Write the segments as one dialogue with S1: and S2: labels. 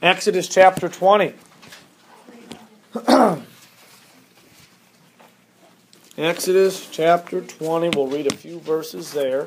S1: Exodus chapter 20. Exodus chapter 20. We'll read a few verses there.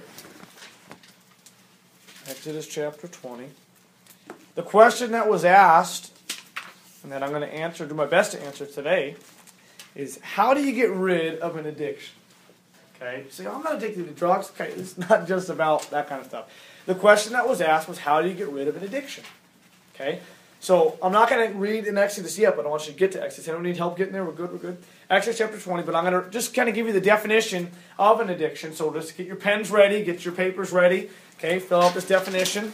S1: Exodus chapter 20. The question that was asked, and that I'm going to do my best to answer today, is how do you get rid of an addiction? Okay, so I'm not addicted to drugs. Okay, it's not just about that kind of stuff. The question that was asked was how do you get rid of an addiction? Okay, so I'm not going to read in Exodus yet, but I want you to get to Exodus. Anyone need help getting there? We're good. Exodus chapter 20, but I'm going to just kind of give you the definition of an addiction. So just get your pens ready, get your papers ready. Okay, fill out this definition.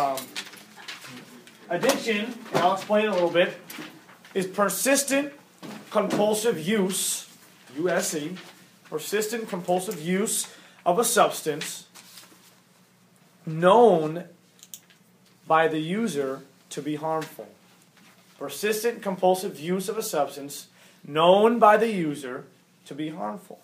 S1: Addiction, and I'll explain it a little bit, is persistent compulsive use, U-S-E, persistent compulsive use of a substance known by the user to be harmful. Persistent compulsive use of a substance known by the user to be harmful.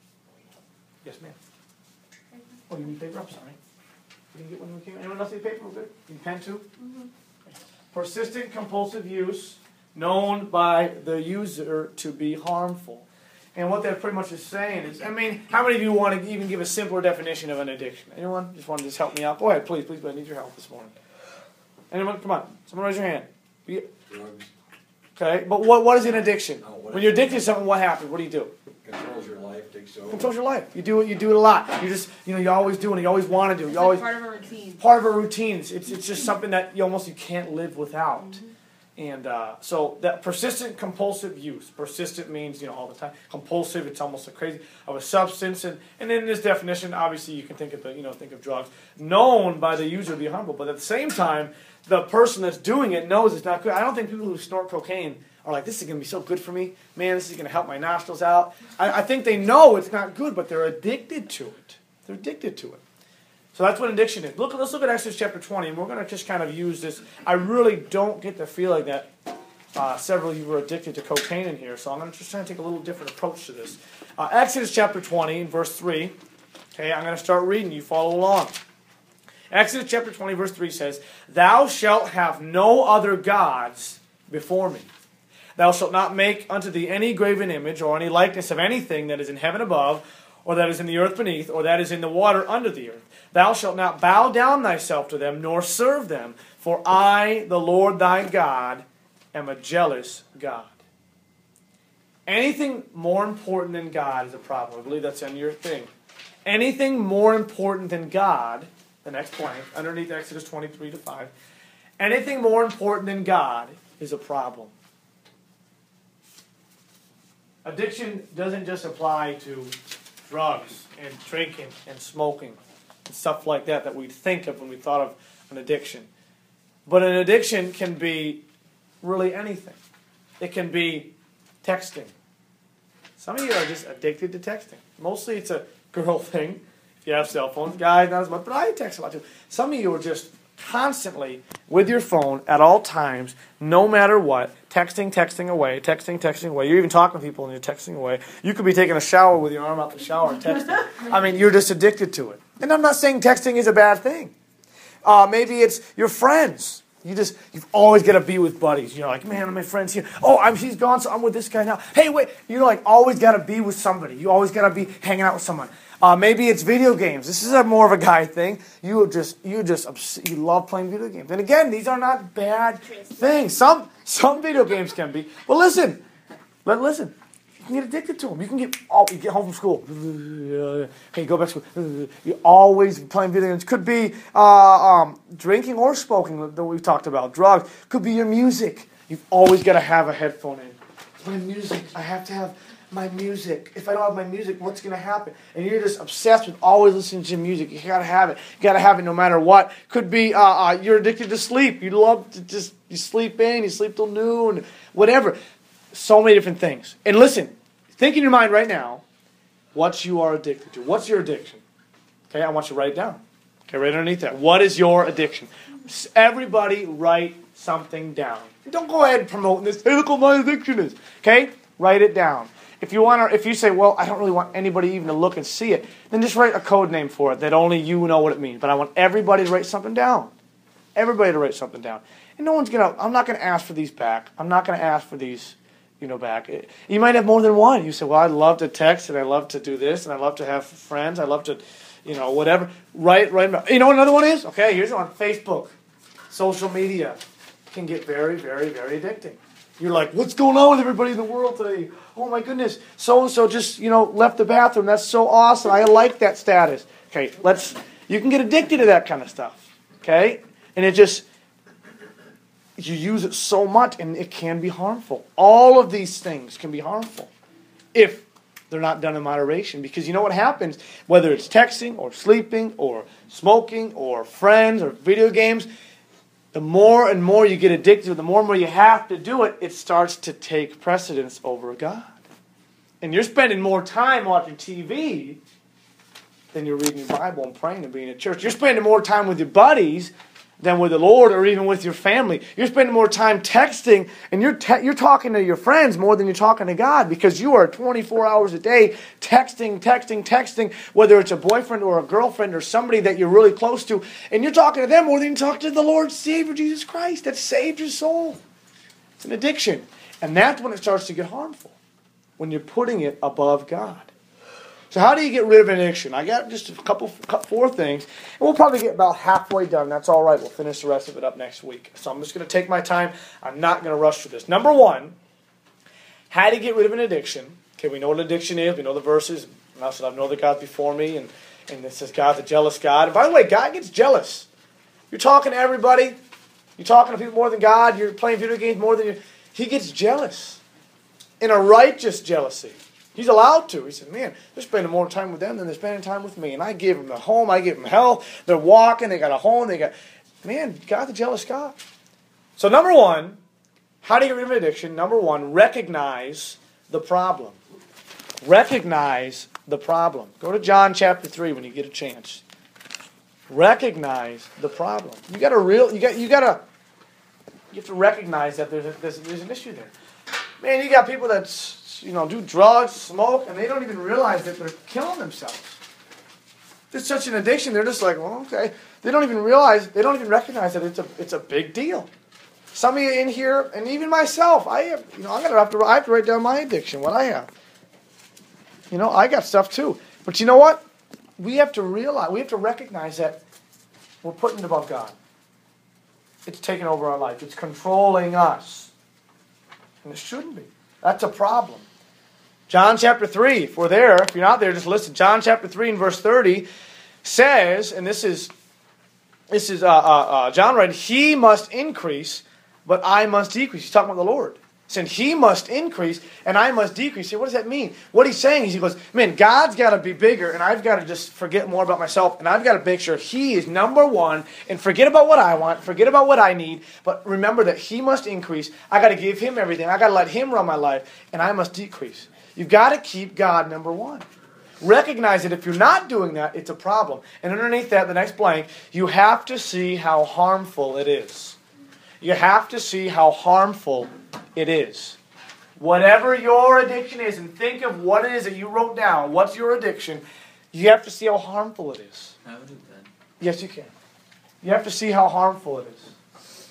S1: Yes, ma'am. Oh, you need paper? I'm sorry. You didn't get one when we came. Anyone else need paper? We're good. You need pen too? Mm-hmm. Persistent compulsive use known by the user to be harmful. And what that pretty much is saying is, how many of you want to even give a simpler definition of an addiction? Anyone? Just want to help me out? Go ahead, please, I need your help this morning. Anyone? Come on. Someone raise your hand.
S2: Drugs.
S1: Okay, but what is an addiction? When you're addicted to something, what happens? What do you do?
S2: Controls your life, takes over.
S1: Controls your life. You do it a lot. You just, you're always doing it. You always want to do it.
S3: It's like part of a routine.
S1: Part of a routine. It's just something that you can't live without. Mm-hmm. And so that persistent compulsive use. Persistent means, all the time. Compulsive, it's almost like crazy, of a substance. And in this definition, obviously you can think of drugs. Known by the user to be harmful. But at the same time, the person that's doing it knows it's not good. I don't think people who snort cocaine are like, this is going to be so good for me. Man, this is going to help my nostrils out. I think they know it's not good, but they're addicted to it. They're addicted to it. So that's what addiction is. Let's look at Exodus chapter 20, and we're going to just kind of use this. I really don't get the feeling that several of you were addicted to cocaine in here, so I'm going to just try to take a little different approach to this. Exodus chapter 20, verse 3. Okay, I'm going to start reading. You follow along. Exodus chapter 20, verse 3 says, "Thou shalt have no other gods before me. Thou shalt not make unto thee any graven image or any likeness of anything that is in heaven above, or that is in the earth beneath, or that is in the water under the earth. Thou shalt not bow down thyself to them, nor serve them, for I, the Lord thy God, am a jealous God." Anything more important than God is a problem. I believe that's on your thing. Anything more important than God, the next blank, underneath Exodus 23-5, anything more important than God is a problem. Addiction doesn't just apply to drugs and drinking and smoking and stuff like that we'd think of when we thought of an addiction. But an addiction can be really anything. It can be texting. Some of you are just addicted to texting. Mostly it's a girl thing. If you have cell phones, guys, not as much, but I text a lot too. Some of you are just constantly with your phone at all times, no matter what, texting away. You're even talking to people and you're texting away. You could be taking a shower with your arm out the shower and texting. You're just addicted to it. And I'm not saying texting is a bad thing. Maybe it's your friends. You've always got to be with buddies. You're like, man, my friend's here. Oh, he's gone, so I'm with this guy now. Hey, wait. Always got to be with somebody. You always got to be hanging out with someone. Maybe it's video games. This is more of a guy thing. You love playing video games. And again, these are not bad things. Some video games can be. But listen. You can get addicted to them. You get home from school. Okay, go back to school. You're always playing video games. Could be drinking or smoking that we've talked about. Drugs. Could be your music. You've always got to have a headphone in. My music. I have to have my music. If I don't have my music, what's going to happen? And you're just obsessed with always listening to music. You got to have it. You got to have it no matter what. Could be you're addicted to sleep. You love to you sleep in. You sleep till noon. Whatever. So many different things. And listen, think in your mind right now what you are addicted to. What's your addiction? Okay, I want you to write it down. Okay, right underneath that. What is your addiction? Everybody write something down. Don't go ahead and promote this. Hey, look what my addiction is. Okay? Write it down. If you say, well, I don't really want anybody even to look and see it, then just write a code name for it that only you know what it means. But I want everybody to write something down. everybody to write something down. And I'm not going to ask for these back. I'm not going to ask for these, back. You might have more than one. You say, well, I love to text, and I love to do this, and I love to have friends. I love to, whatever. Right. You know what another one is? Okay, here's one. Facebook. Social media can get very, very, very addicting. You're like, what's going on with everybody in the world today? Oh, my goodness. So-and-so just, left the bathroom. That's so awesome. I like that status. Okay, you can get addicted to that kind of stuff. Okay? And you use it so much, and it can be harmful. All of these things can be harmful if they're not done in moderation. Because you know what happens? Whether it's texting or sleeping or smoking or friends or video games, the more and more you get addicted, the more and more you have to do it, it starts to take precedence over God. And you're spending more time watching TV than you're reading your Bible and praying and being at church. You're spending more time with your buddies than with the Lord or even with your family. You're spending more time texting, and you're talking to your friends more than you're talking to God, because you are 24 hours a day texting, whether it's a boyfriend or a girlfriend or somebody that you're really close to, and you're talking to them more than you talk to the Lord Savior Jesus Christ that saved your soul. It's an addiction. And that's when it starts to get harmful, when you're putting it above God. So how do you get rid of an addiction? I got just four things. And we'll probably get about halfway done. That's all right. We'll finish the rest of it up next week. So I'm just going to take my time. I'm not going to rush through this. Number one, how to get rid of an addiction. Okay, we know what addiction is. We know the verses. And I said, I know the God before me. And it says God's a jealous God. And by the way, God gets jealous. You're talking to everybody. You're talking to people more than God. You're playing video games more than you. He gets jealous. In a righteous jealousy. He's allowed to. He said, man, they're spending more time with them than they're spending time with me. And I give them a home. I give them health. They're walking. They got a home. Man, God's a jealous God. So number one, how to get rid of addiction? Number one, recognize the problem. Recognize the problem. Go to John chapter 3 when you get a chance. Recognize the problem. You have to recognize that there's an issue there. Man, you got people that do drugs, smoke, and they don't even realize that they're killing themselves. It's such an addiction. They're just like, well, okay. They don't even recognize that it's a big deal. Some of you in here, and even myself, I have to write down my addiction, what I have. I got stuff too. But you know what? We have to recognize that we're putting it above God. It's taking over our life. It's controlling us. And it shouldn't be. That's a problem. John chapter 3, if you're not there, just listen. John chapter 3 and verse 30 says, and this is John writing, he must increase, but I must decrease. He's talking about the Lord. Saying he must increase, and I must decrease. What does that mean? What he's saying is, he goes, man, God's got to be bigger, and I've got to just forget more about myself, and I've got to make sure he is number one, and forget about what I want, forget about what I need, but remember that he must increase. I got to give him everything. I got to let him run my life, and I must decrease. You've got to keep God number one. Recognize that if you're not doing that, it's a problem. And underneath that, the next blank, you have to see how harmful it is. You have to see how harmful it is. Whatever your addiction is, and think of what it is that you wrote down. What's your addiction? You have to see how harmful it is.
S3: I would do that.
S1: Yes, you can. You have to see how harmful it is.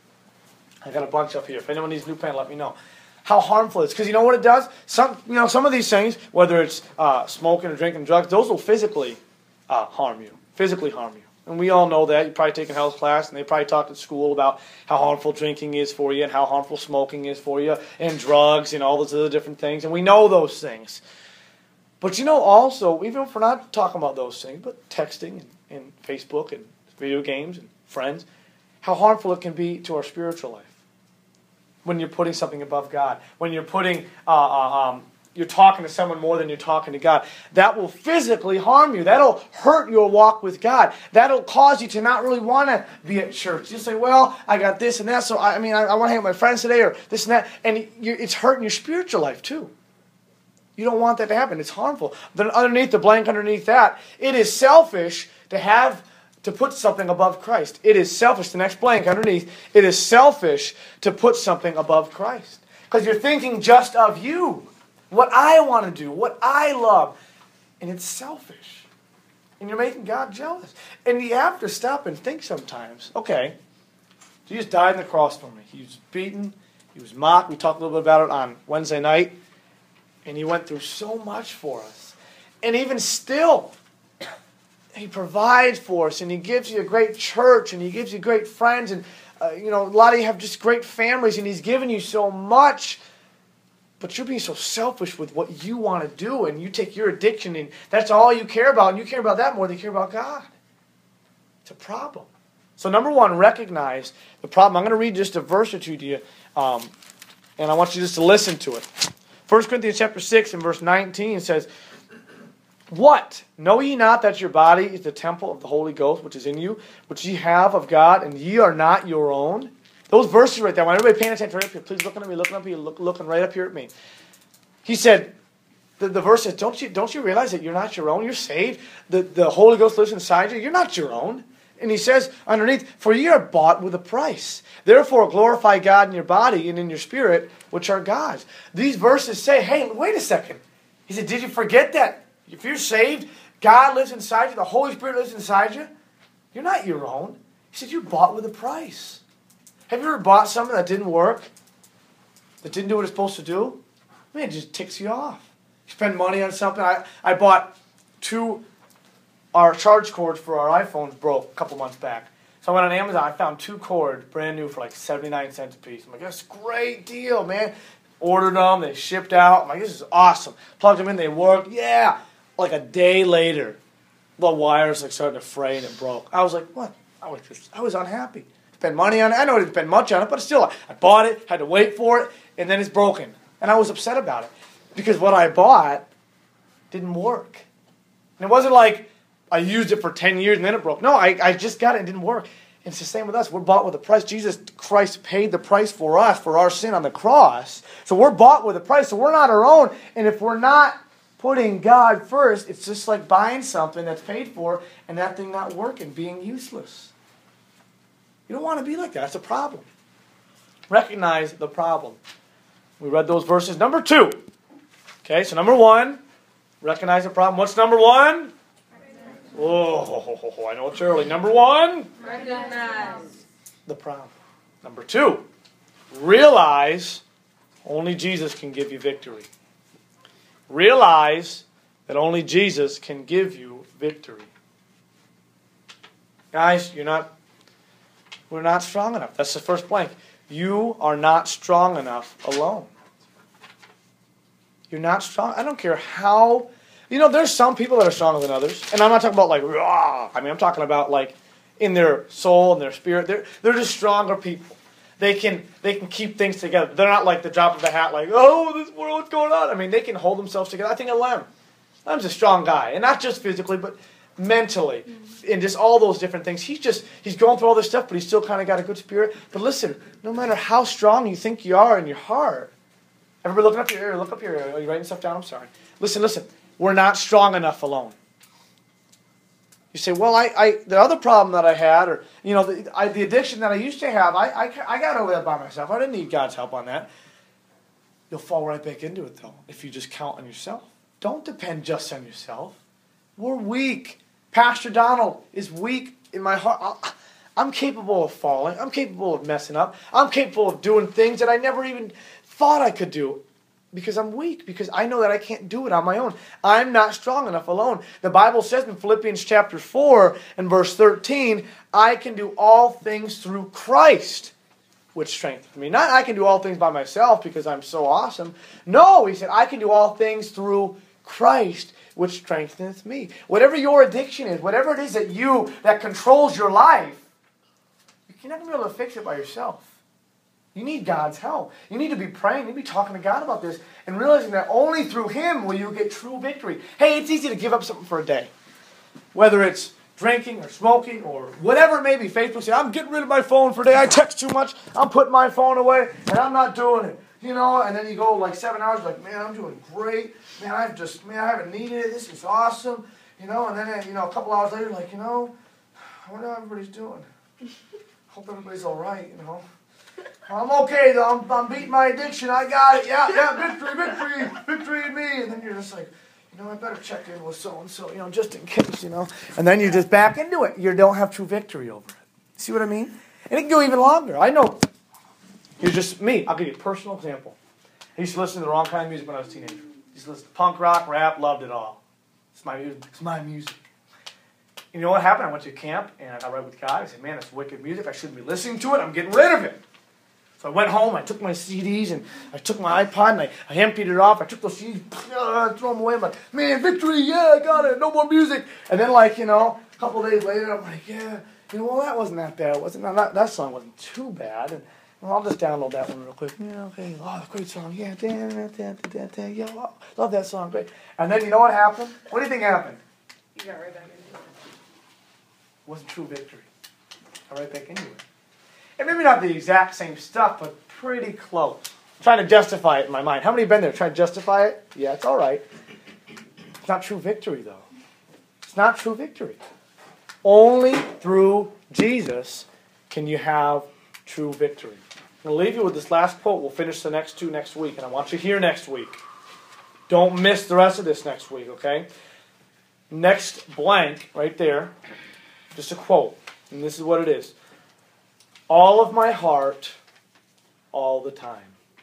S1: I got a bunch up here. If anyone needs a new pen, let me know. How harmful it is. Because you know what it does? Some of these things, whether it's smoking or drinking drugs, those will physically harm you. Physically harm you. And we all know that. You've probably taken health class, and they probably talked at school about how harmful drinking is for you and how harmful smoking is for you and drugs and all those other different things. And we know those things. But also, even if we're not talking about those things, but texting and Facebook and video games and friends, how harmful it can be to our spiritual life. When you're putting something above God. When you're putting... you're talking to someone more than you're talking to God. That will physically harm you. That'll hurt your walk with God. That'll cause you to not really want to be at church. You'll say, well, I got this and that, so I want to hang with my friends today, or this and that. And it's hurting your spiritual life too. You don't want that to happen. It's harmful. Then underneath the blank underneath that, it is selfish to put something above Christ. It is selfish. The next blank underneath, it is selfish to put something above Christ. Because you're thinking just of you. What I want to do, what I love. And it's selfish. And you're making God jealous. And you have to stop and think sometimes, okay, Jesus died on the cross for me. He was beaten. He was mocked. We talked a little bit about it on Wednesday night. And he went through so much for us. And even still, he provides for us. And he gives you a great church. And he gives you great friends. And, a lot of you have just great families. And he's given you so much. But you're being so selfish with what you want to do. And you take your addiction and that's all you care about. And you care about that more than you care about God. It's a problem. So number one, recognize the problem. I'm going to read just a verse or two to you. And I want you just to listen to it. 1 Corinthians chapter 6 and verse 19 says, "What? Know ye not that your body is the temple of the Holy Ghost, which is in you, which ye have of God, and ye are not your own?" Those verses right there, I want everybody paying attention right up here. Please looking at me, looking right up here at me. He said, the verse says, don't you realize that you're not your own? You're saved. The Holy Ghost lives inside you. You're not your own. And he says underneath, "For ye are bought with a price. Therefore glorify God in your body and in your spirit, which are God's." These verses say, hey, wait a second. He said, did you forget that if you're saved, God lives inside you, the Holy Spirit lives inside you? You're not your own. He said, you're bought with a price. Have you ever bought something that didn't work? That didn't do what it's supposed to do? Man, it just ticks you off. You spend money on something. I bought our charge cords for our iPhones broke a couple months back. So I went on Amazon. I found 2 cords, brand new, for like 79 cents a piece. I'm like, that's a great deal, man. Ordered them. They shipped out. I'm like, this is awesome. Plugged them in. They worked. Yeah. Like a day later, the wires started to fray and it broke. I was like, what? I was unhappy. Spent money on it. I know I didn't spend much on it, but still, I bought it, had to wait for it, and then it's broken. And I was upset about it because what I bought didn't work. And it wasn't like I used it for 10 years and then it broke. No, I just got it and it didn't work. And it's the same with us. We're bought with a price. Jesus Christ paid the price for us, for our sin on the cross. So we're bought with a price. So we're not our own. And if we're not putting God first, it's just like buying something that's paid for and that thing not working, being useless. You don't want to be like that. That's a problem. Recognize the problem. We read those verses. Number 2. Okay, so number 1, recognize the problem. What's number 1? Oh, I know it's early. Number 1?
S3: Recognize
S1: the problem. Number 2, realize only Jesus can give you victory. Realize that only Jesus can give you victory. Guys, we're not strong enough. That's the first blank. You are not strong enough alone. You're not strong. I don't care how. There's some people that are stronger than others. And I'm not talking about like, rah. I'm talking about like in their soul and their spirit. They're just stronger people. They can keep things together. They're not like the drop of a hat like, oh, this world, what's going on? They can hold themselves together. I think of Lem. Lem's a strong guy. And not just physically, but mentally. And just all those different things. He's going through all this stuff, but he's still kind of got a good spirit. But listen, no matter how strong you think you are in your heart, everybody looking up here, look up here. Are you writing stuff down? I'm sorry. Listen. We're not strong enough alone. You say, well, the other problem that I had, or the addiction that I used to have, I got over that by myself. I didn't need God's help on that. You'll fall right back into it, though, if you just count on yourself. Don't depend just on yourself. We're weak. Pastor Donald is weak in my heart. I'm capable of falling. I'm capable of messing up. I'm capable of doing things that I never even thought I could do. Because I'm weak, because I know that I can't do it on my own. I'm not strong enough alone. The Bible says in Philippians chapter 4 and verse 13, I can do all things through Christ, which strengthens me. Not I can do all things by myself because I'm so awesome. No, he said, I can do all things through Christ, which strengthens me. Whatever your addiction is, whatever it is that controls your life, you're not going to be able to fix it by yourself. You need God's help. You need to be praying. You need to be talking to God about this and realizing that only through Him will you get true victory. Hey, it's easy to give up something for a day. Whether it's drinking or smoking or whatever it may be. Facebook says, I'm getting rid of my phone for a day. I text too much. I'm putting my phone away and I'm not doing it. And then you go like 7 hours like, man, I'm doing great. Man, I haven't needed it. This is awesome. And then, a couple hours later, like, I wonder how everybody's doing. Hope everybody's all right, I'm okay though. I'm beating my addiction. I got it. Yeah, victory in me. And then you're just like, I better check in with so-and-so, just in case, And then you're just back into it. You don't have true victory over it. See what I mean? And it can go even longer. I know. Here's just me. I'll give you a personal example. I used to listen to the wrong kind of music when I was a teenager. I used to listen to punk rock, rap, loved it all. It's my music. It's my music. You know what happened? I went to camp and I read with God. I said, man, that's wicked music. I shouldn't be listening to it. I'm getting rid of it. So I went home, I took my CDs, and I took my iPod, and I emptied it off. I took those CDs, threw them away. I'm like, man, victory, yeah, I got it, no more music. And then, like, a couple of days later, I'm like, yeah, well, that wasn't that bad. That song wasn't too bad. And I'll just download that one real quick. Yeah, okay, oh, great song. Yeah, yeah, love that song, great. And then, you know what happened? What do you think happened?
S3: You got right back into it.
S1: Wasn't true victory. Got right back into it. And maybe not the exact same stuff, but pretty close. I'm trying to justify it in my mind. How many have been there trying to justify it? Yeah, it's all right. It's not true victory, though. It's not true victory. Only through Jesus can you have true victory. I'm going to leave you with this last quote. We'll finish the next two next week, and I want you here next week. Don't miss the rest of this next week, okay? Next blank, right there, just a quote. And this is what it is. All of my heart, all the time.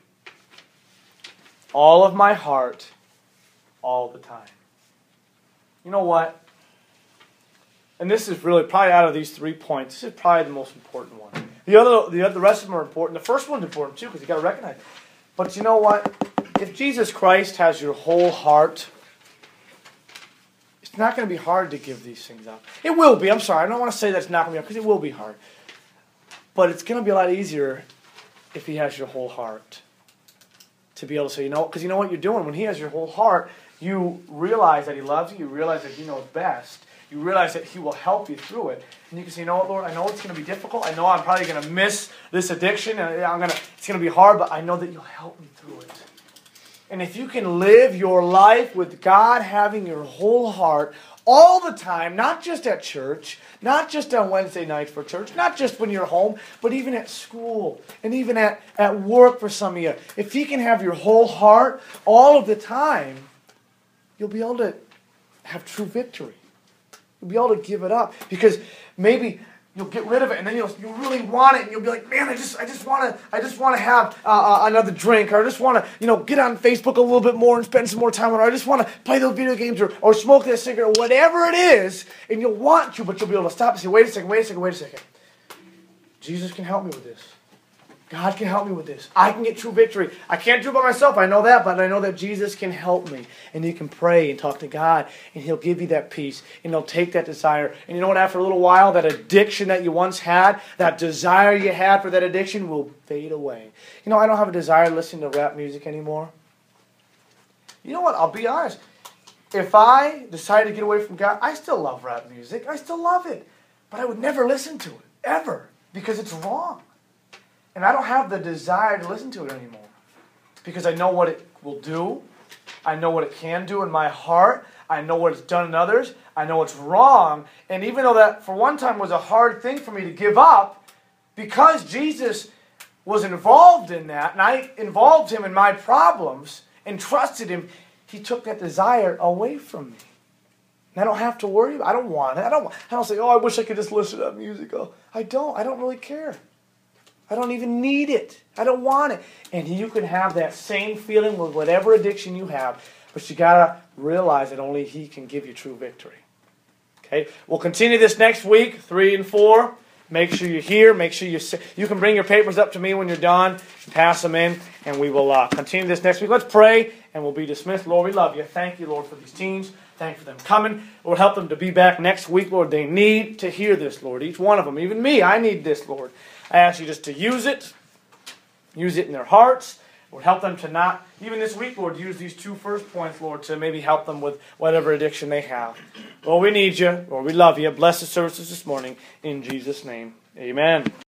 S1: All of my heart, all the time. You know what? And this is really, probably out of these 3 points, this is probably the most important one. The rest of them are important. The first one's important too, because you got to recognize it. But you know what? If Jesus Christ has your whole heart, it's not going to be hard to give these things up. It will be. I'm sorry. I don't want to say that it's not going to be hard, because it will be hard. But it's going to be a lot easier if he has your whole heart. To be able to say, because you know what you're doing. When he has your whole heart, you realize that he loves you. You realize that he knows best. You realize that he will help you through it. And you can say, you know what, Lord, I know it's going to be difficult. I know I'm probably going to miss this addiction. And it's going to be hard, but I know that you'll help me through it. And if you can live your life with God having your whole heart all the time, not just at church, not just on Wednesday night for church, not just when you're home, but even at school and even at work for some of you. If he can have your whole heart all of the time, you'll be able to have true victory. You'll be able to give it up. Because maybe you'll get rid of it, and then you'll really want it, and you'll be like, man, I just want to have another drink, or I just want to get on Facebook a little bit more and spend some more time on it, or I just want to play those video games or smoke that cigarette, or whatever it is, and you'll want to, but you'll be able to stop and say, wait a second. Jesus can help me with this. God can help me with this. I can get true victory. I can't do it by myself. I know that, but I know that Jesus can help me. And you can pray and talk to God, and he'll give you that peace, and he'll take that desire. And you know what? After a little while, that addiction that you once had, that desire you had for that addiction will fade away. I don't have a desire to listen to rap music anymore. You know what? I'll be honest. If I decided to get away from God, I still love rap music. I still love it. But I would never listen to it, ever, because it's wrong. And I don't have the desire to listen to it anymore. Because I know what it will do. I know what it can do in my heart. I know what it's done in others. I know it's wrong. And even though that for one time was a hard thing for me to give up, because Jesus was involved in that, and I involved him in my problems and trusted him, he took that desire away from me. And I don't have to worry. I don't want it. I don't say, I wish I could just listen to that music. I don't really care. I don't even need it. I don't want it. And you can have that same feeling with whatever addiction you have, but you got to realize that only he can give you true victory. Okay? We'll continue this next week, 3 and 4. Make sure you're here. Make sure you can bring your papers up to me when you're done. Pass them in, and we will continue this next week. Let's pray, and we'll be dismissed. Lord, we love you. Thank you, Lord, for these teens. Thank you for them coming. Lord, help them to be back next week, Lord. They need to hear this, Lord. Each one of them. Even me, I need this, Lord. I ask you just to use it in their hearts. Lord, help them to not, even this week, Lord, use these 2 first points, Lord, to maybe help them with whatever addiction they have. Lord, we need you. Lord, we love you. Bless the services this morning. In Jesus' name, amen.